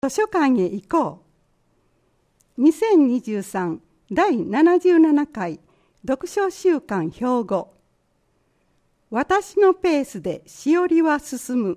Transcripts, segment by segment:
図書館へ行こう。2023第77回読書週間標語。私のペースでしおりは進む。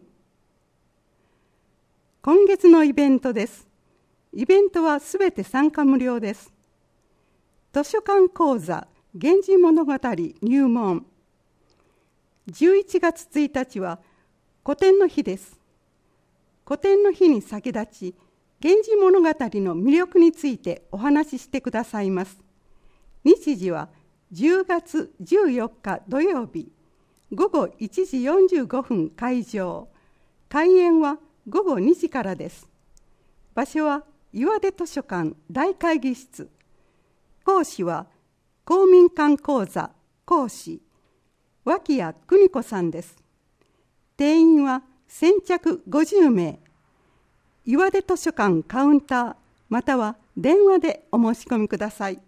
今月のイベントです。イベントはすべて参加無料です。図書館講座源氏物語入門。11月1日は古典の日です。古典の日に先立ち、源氏物語の魅力についてお話ししてくださいます。日時は10月14日土曜日、午後1時45分開場。開演は午後2時からです。場所は岩出図書館大会議室。講師は公民館講座講師脇谷邦子さんです。定員は先着50名。岩出図書館カウンターまたは電話でお申し込みください。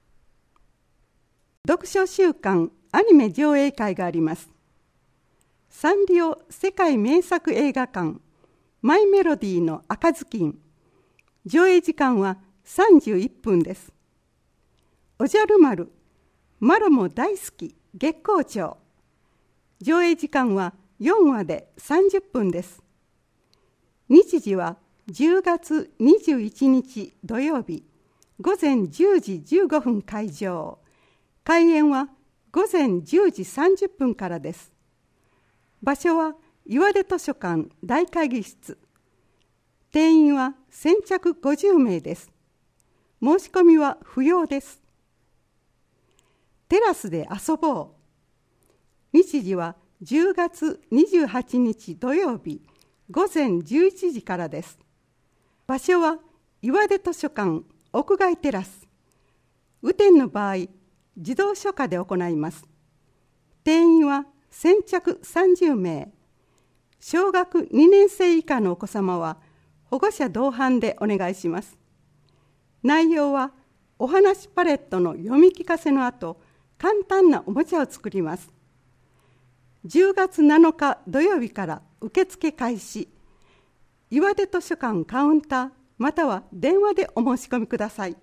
読書週間アニメ上映会があります。サンリオ世界名作映画館マイメロディーの赤ずきん。上映時間は31分です。おじゃる丸マロも大好き月光町。上映時間は4話で30分です。日時は10月21日土曜日午前10時15分開場。開演は午前10時30分からです。場所は岩出図書館大会議室。定員は先着50名です。申し込みは不要です。テラスで遊ぼう。日時は10月28日土曜日午前11時からです。場所は岩出図書館屋外テラス。雨天の場合、自動書家で行います。定員は先着30名。小学2年生以下のお子様は保護者同伴でお願いします。内容はお話パレットの読み聞かせの後、簡単なおもちゃを作ります。10月7日土曜日から受付開始。岩手図書館カウンターまたは電話でお申し込みください。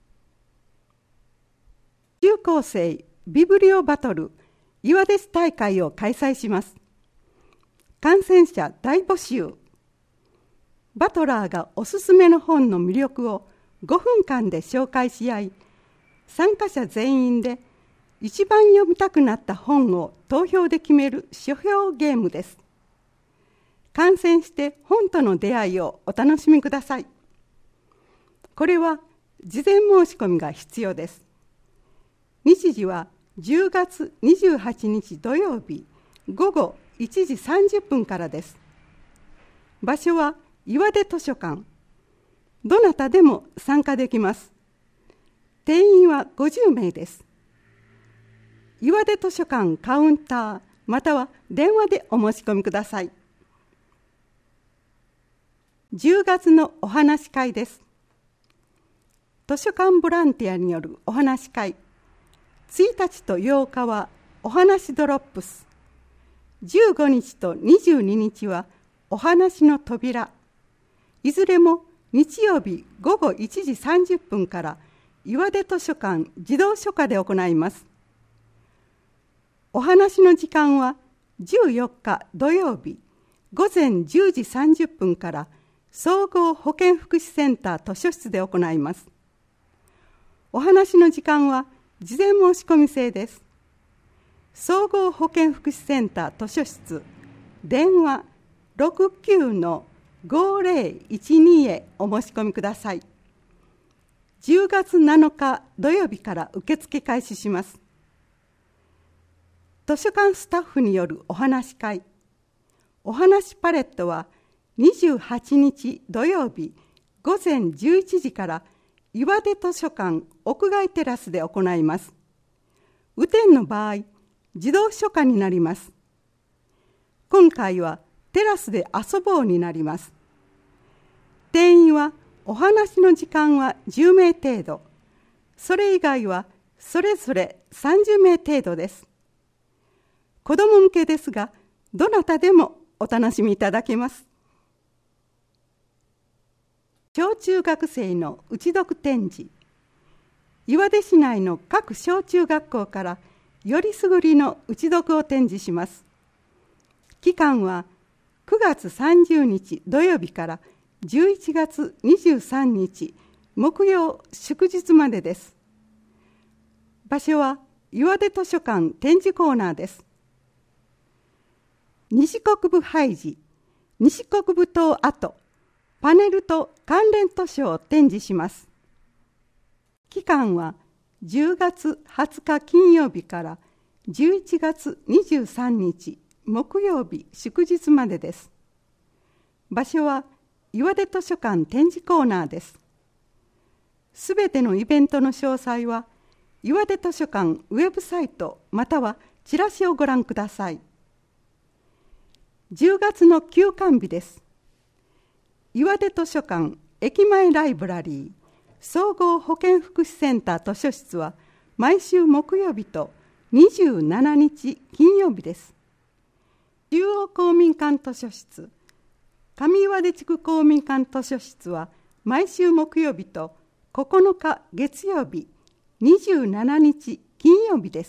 中高生ビブリオバトル岩手市大会を開催します。観戦者大募集。バトラーがおすすめの本の魅力を5分間で紹介し合い、参加者全員で一番読みたくなった本を投票で決める書評ゲームです。観戦して本との出会いをお楽しみください。これは事前申し込みが必要です。日時は10月28日土曜日午後1時30分からです。場所は岩出図書館。どなたでも参加できます。定員は50名です。岩出図書館カウンターまたは電話でお申し込みください。10月のお話し会です。図書館ボランティアによるお話し会。1日と8日はお話ドロップス。15日と22日はお話の扉。いずれも日曜日午後1時30分から岩出図書館自動書家で行います。お話の時間は14日土曜日午前10時30分から総合保健福祉センター図書室で行います。お話の時間は事前申し込み制です。総合保健福祉センター図書室電話 69-5012 へお申し込みください。10月7日土曜日から受付開始します。図書館スタッフによるお話し会。お話パレットは28日土曜日午前11時から岩出図書館屋外テラスで行います。雨天の場合、自動書家になります。今回はテラスで遊ぼうになります。定員はお話の時間は10名程度。それ以外はそれぞれ30名程度です。子ども向けですが、どなたでもお楽しみいただけます。 小中学生の打ち読展示。岩出市内の各小中学校からよりすぐりの打ち読を展示します。期間は9月30日土曜日から11月23日木曜祝日までです。場所は岩出図書館展示コーナーです。西国部廃寺、西国部島跡、パネルと関連図書を展示します。期間は10月20日金曜日から11月23日木曜日祝日までです。場所は岩出図書館展示コーナーです。すべてのイベントの詳細は岩出図書館ウェブサイトまたはチラシをご覧ください。10月の休館日です。岩出図書館駅前ライブラリー総合保健福祉センター図書室は毎週木曜日と27日金曜日です。中央公民館図書室、上岩出地区公民館図書室は毎週木曜日と9日月曜日、27日金曜日です。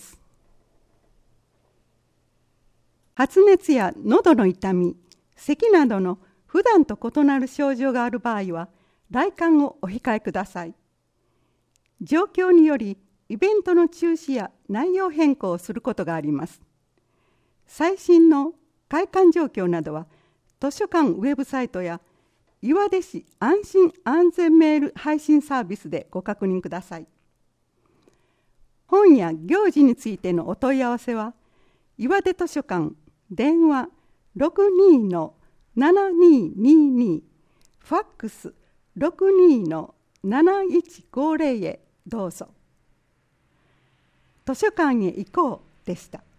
発熱や喉の痛み、咳などの普段と異なる症状がある場合は来館をお控えください。状況によりイベントの中止や内容変更をすることがあります。最新の開館状況などは図書館ウェブサイトや岩出市安心安全メール配信サービスでご確認ください。本や行事についてのお問い合わせは岩出図書館電話 62-7222 ファックス 62-7150 へどうぞ。図書館へ行こうでした。